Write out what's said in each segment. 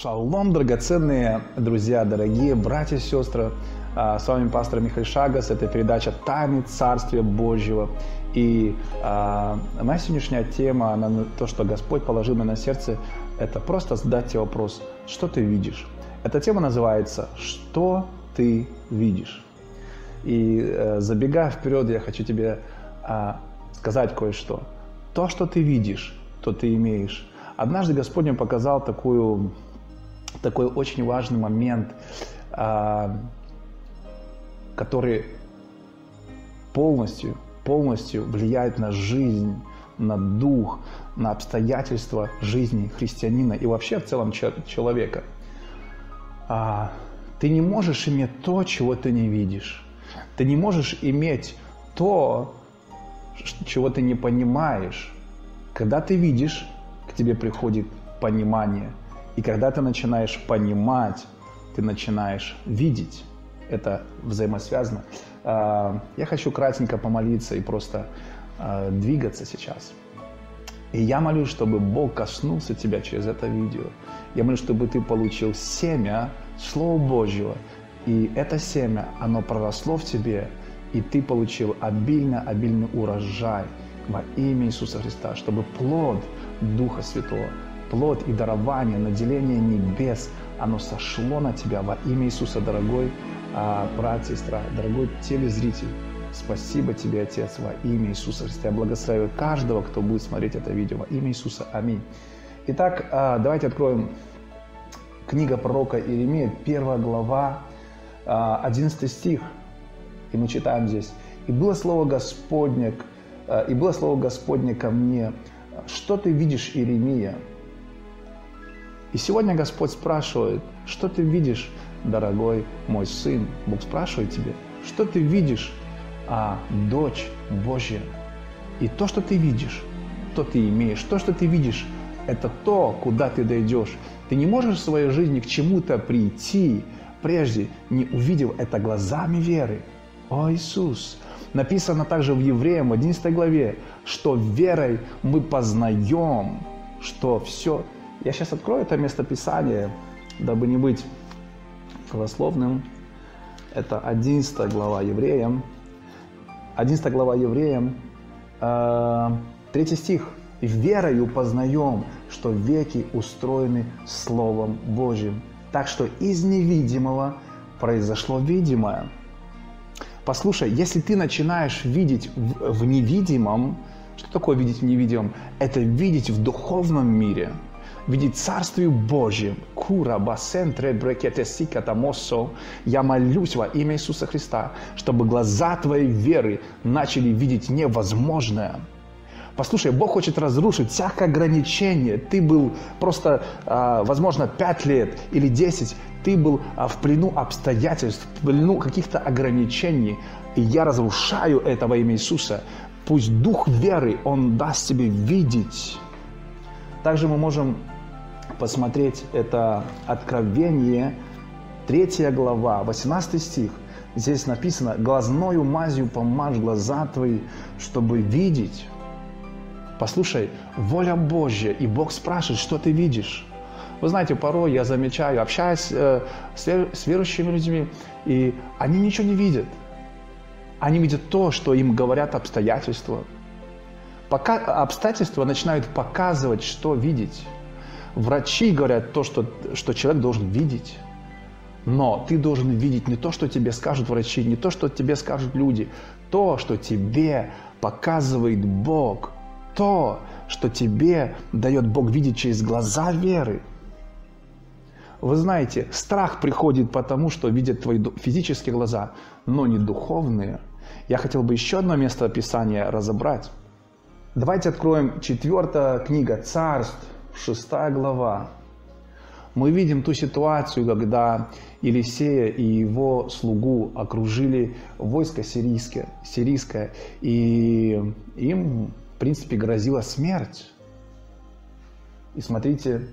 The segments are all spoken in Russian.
Шалом, драгоценные друзья, дорогие братья и сестры. С вами пастор Михаил Шагас. Это передача «Тайны Царствия Божьего». И моя сегодняшняя тема, то, что Господь положил мне на сердце, это просто задать тебе вопрос: что ты видишь? Эта тема называется «Что ты видишь?». И забегая вперед, я хочу тебе сказать кое-что. То, что ты видишь, то ты имеешь. Однажды Господь мне показал такой очень важный момент, который полностью влияет на жизнь, на дух, на обстоятельства жизни христианина и вообще в целом человека. Ты не можешь иметь то, чего ты не видишь. Ты не можешь иметь то, чего ты не понимаешь. Когда ты видишь, к тебе приходит понимание. И когда ты начинаешь понимать, ты начинаешь видеть. Это взаимосвязано. Я хочу кратенько помолиться и просто двигаться сейчас. И я молюсь, чтобы Бог коснулся тебя через это видео. Я молюсь, чтобы ты получил семя Слова Божьего. И это семя, оно проросло в тебе, и ты получил обильный урожай во имя Иисуса Христа, чтобы плод Духа Святого, плод и дарование, наделение небес, оно сошло на тебя во имя Иисуса, дорогой брат, сестра, дорогой телезритель. Спасибо тебе, Отец, во имя Иисуса Христа. Я благословляю каждого, кто будет смотреть это видео во имя Иисуса. Аминь. Итак, давайте откроем книга пророка Иеремии, 1 глава, 11 стих. И мы читаем здесь: «И было слово Господне ко мне: что ты видишь, Иеремия?» И сегодня Господь спрашивает: что ты видишь, дорогой мой сын? Бог спрашивает тебя: что ты видишь, дочь Божья? И то, что ты видишь, то ты имеешь. То, что ты видишь, это то, куда ты дойдешь. Ты не можешь в своей жизни к чему-то прийти, прежде не увидев это глазами веры. О, Иисус! Написано также в Евреям, в 11 главе, что верой мы познаем, что все... Я сейчас открою это местописание, дабы не быть голословным. Это 11 глава Евреям. 11 глава Евреям, 3 стих. «И верою познаем, что веки устроены Словом Божьим, так что из невидимого произошло видимое». Послушай, если ты начинаешь видеть в невидимом, что такое видеть в невидимом? Это видеть в духовном мире, видеть Царствие Божье. Я молюсь во имя Иисуса Христа, чтобы глаза твоей веры начали видеть невозможное. Послушай, Бог хочет разрушить всякое ограничение. Ты был просто, возможно, 5 лет или 10. Ты был в плену обстоятельств, в плену каких-то ограничений. И я разрушаю это во имя Иисуса. Пусть Дух веры, Он даст тебе видеть. Также мы можем посмотреть это Откровение, 3 глава, 18 стих. Здесь написано: «Глазною мазью помажь глаза твои, чтобы видеть». Послушай, воля Божья, и Бог спрашивает: что ты видишь? Вы знаете, порой я замечаю, общаясь с верующими людьми, и они ничего не видят. Они видят то, что им говорят обстоятельства. Пока обстоятельства начинают показывать, что видеть. Врачи говорят то, что человек должен видеть. Но ты должен видеть не то, что тебе скажут врачи, не то, что тебе скажут люди. То, что тебе показывает Бог. То, что тебе дает Бог видеть через глаза веры. Вы знаете, страх приходит потому, что видят твои физические глаза, но не духовные. Я хотел бы еще одно место Писания разобрать. Давайте откроем 4 книга Царств, 6 глава. Мы видим ту ситуацию, когда Елисея и его слугу окружили войско сирийское, и им, в принципе, грозила смерть. И смотрите,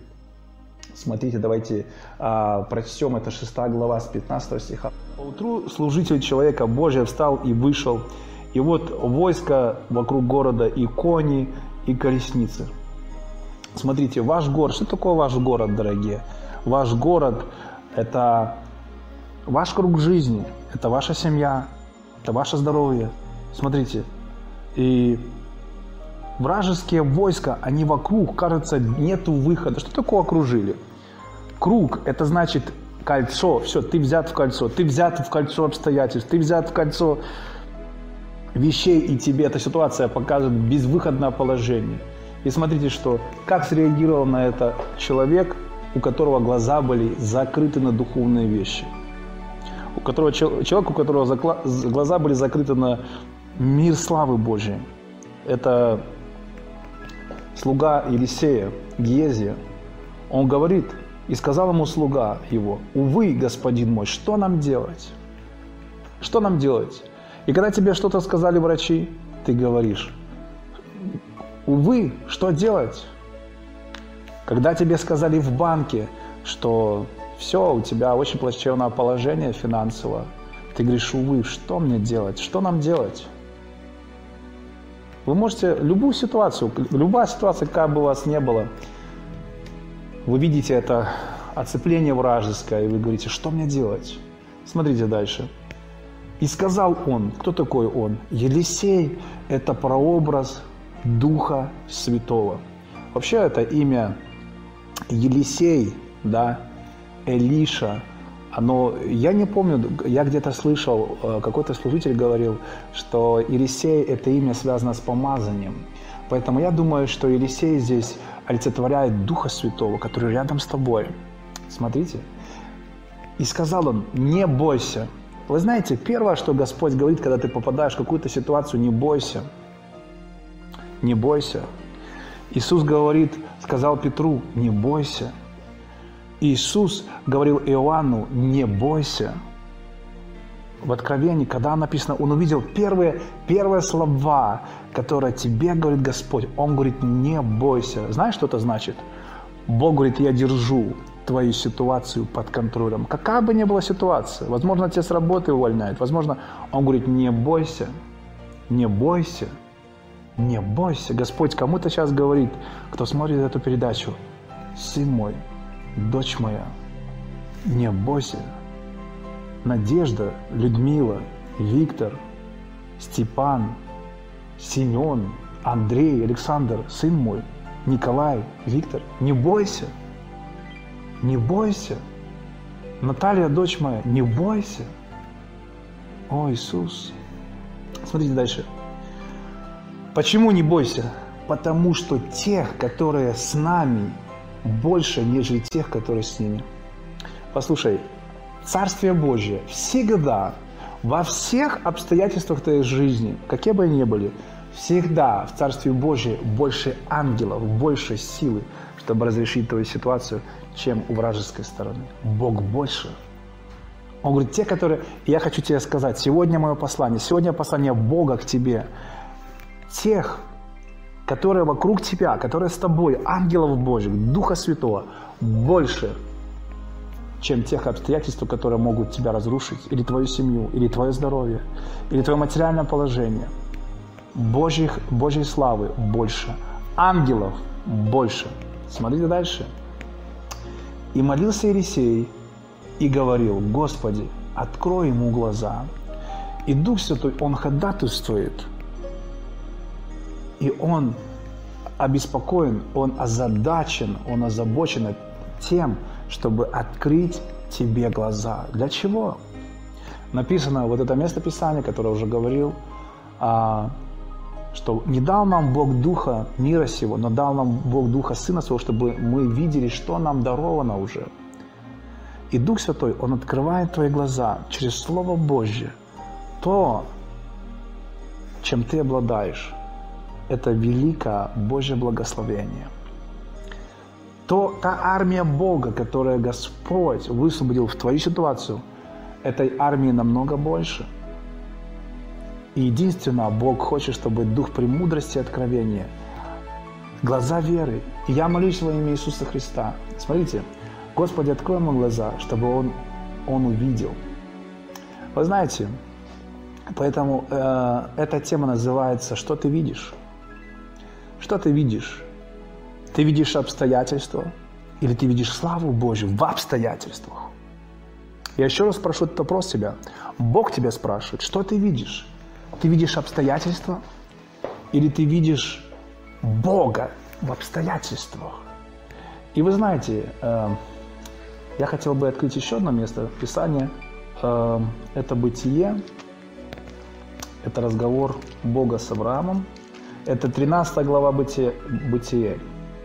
давайте прочтем, это 6 глава с 15 стиха. «Поутру служитель человека Божия встал и вышел, и вот войско вокруг города, и кони, и колесницы». Смотрите, ваш город, что такое ваш город, дорогие? ваш город, это ваш круг жизни, это ваша семья, это ваше здоровье. Смотрите, и вражеские войска, они вокруг, кажется, нету выхода. Что такое окружили? Круг – это значит кольцо. Все, ты взят в кольцо. Ты взят в кольцо обстоятельств. Ты взят в кольцо вещей, и тебе эта ситуация показывает безвыходное положение. И смотрите, как среагировал на это человек, у которого глаза были закрыты на духовные вещи. Человек, у которого глаза были закрыты на мир славы Божьей. Это слуга Елисея, Гиезия. Он говорит, и сказал ему слуга его: «Увы, господин мой, что нам делать? Что нам делать?» И когда тебе что-то сказали врачи, ты говоришь: «Увы, что делать?» Когда тебе сказали в банке, что все, у тебя очень плачевное положение финансово, ты говоришь: «Увы, что мне делать? Что нам делать?» Вы можете любая ситуация, какая бы у вас ни была, вы видите это оцепление вражеское, и вы говорите: «Что мне делать?» Смотрите дальше. «И сказал он», кто такой он? Елисей – это прообраз Духа Святого. Вообще это имя Елисей, да, Элиша, я не помню, я где-то слышал, какой-то служитель говорил, что Елисей – это имя связано с помазанием. Поэтому я думаю, что Елисей здесь олицетворяет Духа Святого, который рядом с тобой. Смотрите. «И сказал он: не бойся». Вы знаете, первое, что Господь говорит, когда ты попадаешь в какую-то ситуацию: не бойся. Не бойся. Иисус сказал Петру: не бойся. Иисус говорил Иоанну: не бойся. В Откровении, когда написано, он увидел первые слова, которые тебе говорит Господь. Он говорит: не бойся. Знаешь, что это значит? Бог говорит: я держу твою ситуацию под контролем. Какая бы ни была ситуация, возможно, тебя с работы увольняют, возможно, он говорит: не бойся, не бойся, не бойся. Господь кому-то сейчас говорит, кто смотрит эту передачу: сын мой, дочь моя, не бойся. Надежда, Людмила, Виктор, Степан, Семен, Андрей, Александр, сын мой, Николай, Виктор, не бойся. Не бойся. Наталья, дочь моя, не бойся. О, Иисус. Смотрите дальше. Почему не бойся? Потому что тех, которые с нами, больше, нежели тех, которые с ними. Послушай, Царствие Божье всегда, во всех обстоятельствах твоей жизни, какие бы они ни были, всегда в Царстве Божьем больше ангелов, больше силы, чтобы разрешить твою ситуацию, чем у вражеской стороны. Бог больше. Он говорит, те, которые... Я хочу тебе сказать, сегодня мое послание, сегодня послание Бога к тебе. Тех, которые вокруг тебя, которые с тобой, ангелов Божьих, Духа Святого, больше, чем тех обстоятельств, которые могут тебя разрушить, или твою семью, или твое здоровье, или твое материальное положение. Божьей славы больше, ангелов больше. Смотрите дальше. «И молился Елисей и говорил: Господи, открой ему глаза». И Дух Святой, Он ходатайствует, и Он обеспокоен, Он озадачен, Он озабочен тем, чтобы открыть тебе глаза. Для чего? Написано вот это место Писания, которое уже говорил, что не дал нам Бог Духа мира сего, но дал нам Бог Духа Сына Своего, чтобы мы видели, что нам даровано уже. И Дух Святой, Он открывает твои глаза через Слово Божье. То, чем ты обладаешь, это великое Божье благословение. Та армия Бога, которую Господь высвободил в твою ситуацию, этой армии намного больше. И единственное, Бог хочет, чтобы дух премудрости и откровения, глаза веры. И я молюсь во имя Иисуса Христа. Смотрите, Господи, открой ему глаза, чтобы он увидел. Вы знаете, поэтому эта тема называется «Что ты видишь?». Что ты видишь? Ты видишь обстоятельства, Или ты видишь славу Божью в обстоятельствах? Я еще раз спрошу этот вопрос тебя. Бог тебя спрашивает, что ты видишь? Ты видишь обстоятельства? Или ты видишь Бога в обстоятельствах? И вы знаете, я хотел бы открыть еще одно место Писания. Это Бытие. Это разговор Бога с Авраамом. Это 13 глава Бытие.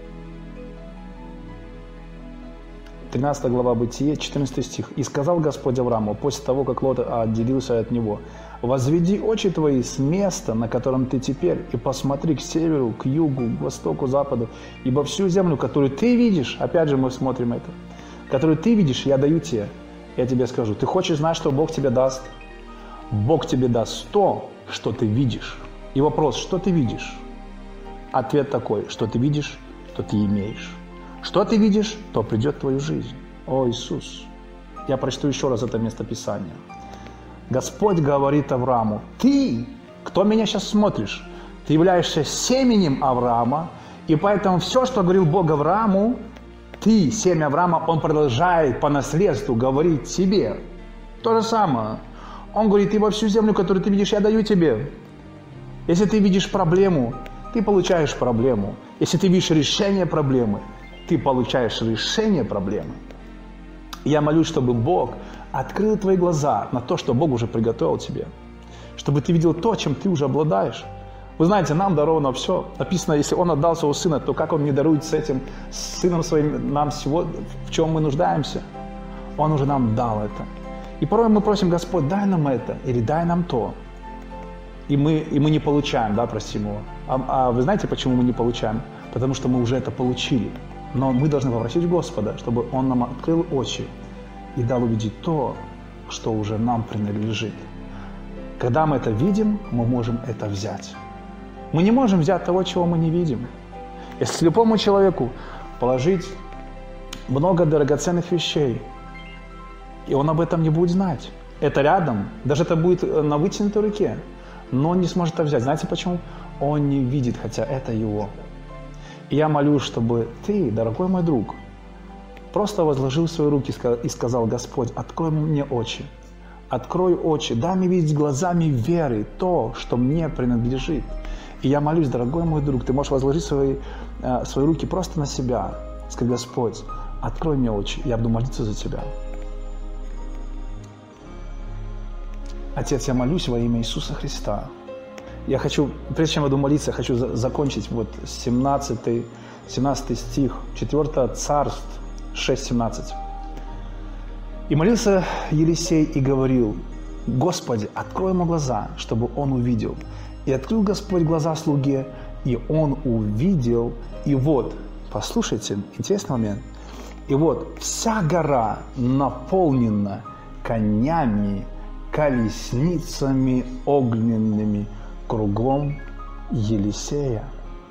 13 глава Бытие, 14 стих. «И сказал Господь Аврааму, после того, как Лот отделился от него, возведи очи твои с места, на котором ты теперь, и посмотри к северу, к югу, к востоку, западу, ибо всю землю, которую ты видишь, опять же мы смотрим это, которую ты видишь, я даю тебе, я тебе скажу». Ты хочешь знать, что Бог тебе даст? Бог тебе даст то, что ты видишь. И вопрос, что ты видишь? Ответ такой, что ты видишь, то ты имеешь. Что ты видишь, то придет в твою жизнь. О, Иисус! Я прочту еще раз это место Писания. Господь говорит Аврааму, ты, кто меня сейчас смотришь, ты являешься семенем Авраама, и поэтому все, что говорил Бог Аврааму, ты, семя Авраама, он продолжает по наследству говорить тебе. То же самое. Он говорит, и во всю землю, которую ты видишь, я даю тебе. Если ты видишь проблему, ты получаешь проблему. Если ты видишь решение проблемы, ты получаешь решение проблемы. Я молюсь, чтобы Бог открыл твои глаза на то, что Бог уже приготовил тебе. Чтобы ты видел то, чем ты уже обладаешь. Вы знаете, нам даровано все. Написано, если Он отдал своего Сына, то как Он не дарует с этим Сыном Своим нам всего, в чем мы нуждаемся? Он уже нам дал это. И порой мы просим, Господь, дай нам это, или дай нам то. И мы не получаем, да, простим Его. А вы знаете, почему мы не получаем? Потому что мы уже это получили. Но мы должны попросить Господа, чтобы Он нам открыл очи и дал увидеть то, что уже нам принадлежит. Когда мы это видим, мы можем это взять. Мы не можем взять того, чего мы не видим. Если слепому человеку положить много драгоценных вещей, и он об этом не будет знать, это рядом, даже это будет на вытянутой руке, но он не сможет это взять. Знаете почему? Он не видит, хотя это его. И я молюсь, чтобы ты, дорогой мой друг, просто возложил свои руки и сказал, Господь, открой мне очи, открой очи, дай мне видеть глазами веры то, что мне принадлежит. И я молюсь, дорогой мой друг, ты можешь возложить свои руки просто на себя, сказать, Господь, открой мне очи, я буду молиться за тебя. Отец, я молюсь во имя Иисуса Христа. Я хочу, прежде чем я буду молиться, я хочу закончить вот 17 стих, 4 Царств 6:17. «И молился Елисей и говорил, Господи, открой ему глаза, чтобы он увидел. И открыл Господь глаза слуге, и он увидел. И вот, послушайте, интересный момент. И вот, вся гора наполнена конями, колесницами огненными кругом Елисея».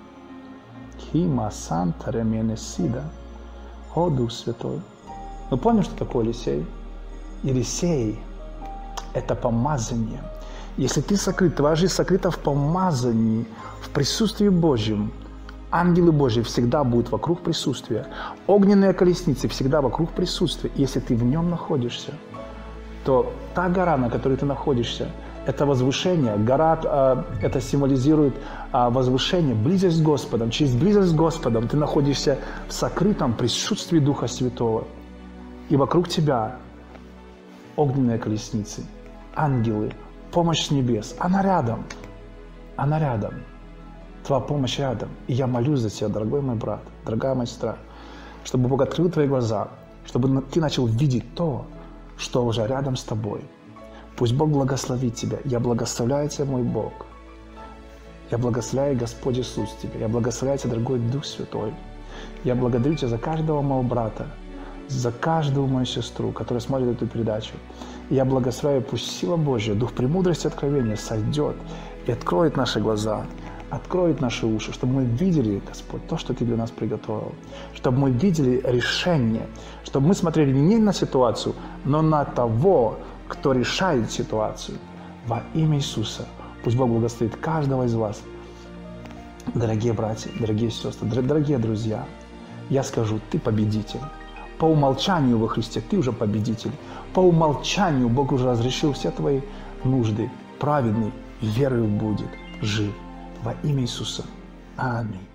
Хима Санта Ременесида. О, Дух Святой. Мы помним, что такое Елисей? Елисей – это помазание. Если ты сокрыт, твоя жизнь сокрыта в помазании, в присутствии Божьем, ангелы Божьи всегда будут вокруг присутствия. Огненные колесницы всегда вокруг присутствия. И если ты в нем находишься, то та гора, на которой ты находишься, это возвышение. Гора это символизирует возвышение, близость с Господом. Через близость с Господом ты находишься в сокрытом присутствии Духа Святого. И вокруг тебя огненные колесницы, ангелы, помощь с небес. Она рядом. Она рядом. Твоя помощь рядом. И я молюсь за тебя, дорогой мой брат, дорогая моя сестра, чтобы Бог открыл твои глаза, чтобы ты начал видеть то, что уже рядом с тобой. Пусть Бог благословит тебя. Я благословляю тебя, мой Бог. Я благословляю, Господь Иисус, тебя. Я благословляю тебя, дорогой Дух Святой. Я благодарю тебя за каждого моего брата, за каждую мою сестру, которая смотрит эту передачу. И я благословляю, пусть сила Божья, Дух премудрости и откровения сойдет и откроет наши глаза, откроет наши уши, чтобы мы видели, Господь, то, что Ты для нас приготовил. Чтобы мы видели решение, чтобы мы смотрели не на ситуацию, но на того, кто решает ситуацию. Во имя Иисуса. Пусть Бог благословит каждого из вас. Дорогие братья, дорогие сестры, дорогие друзья, я скажу, ты победитель. По умолчанию во Христе ты уже победитель. По умолчанию Бог уже разрешил все твои нужды. Праведный верою будет жив. Во имя Иисуса. Аминь.